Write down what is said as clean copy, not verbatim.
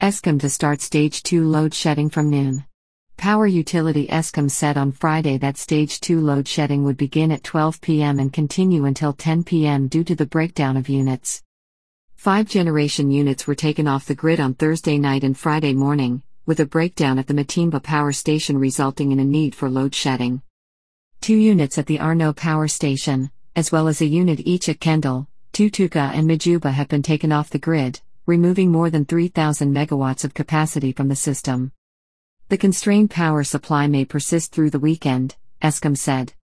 Eskom to start Stage 2 load shedding from noon. Power utility Eskom said on Friday that Stage 2 load shedding would begin at 12 p.m. and continue until 10 p.m. due to the breakdown of units. 5 generation units were taken off the grid on Thursday night and Friday morning, with a breakdown at the Matimba power station resulting in a need for load shedding. 2 units at the Arno power station, as well as a unit each at Kendal, Tutuka and Majuba have been taken off the grid, removing more than 3,000 megawatts of capacity from the system. The constrained power supply may persist through the weekend, Eskom said.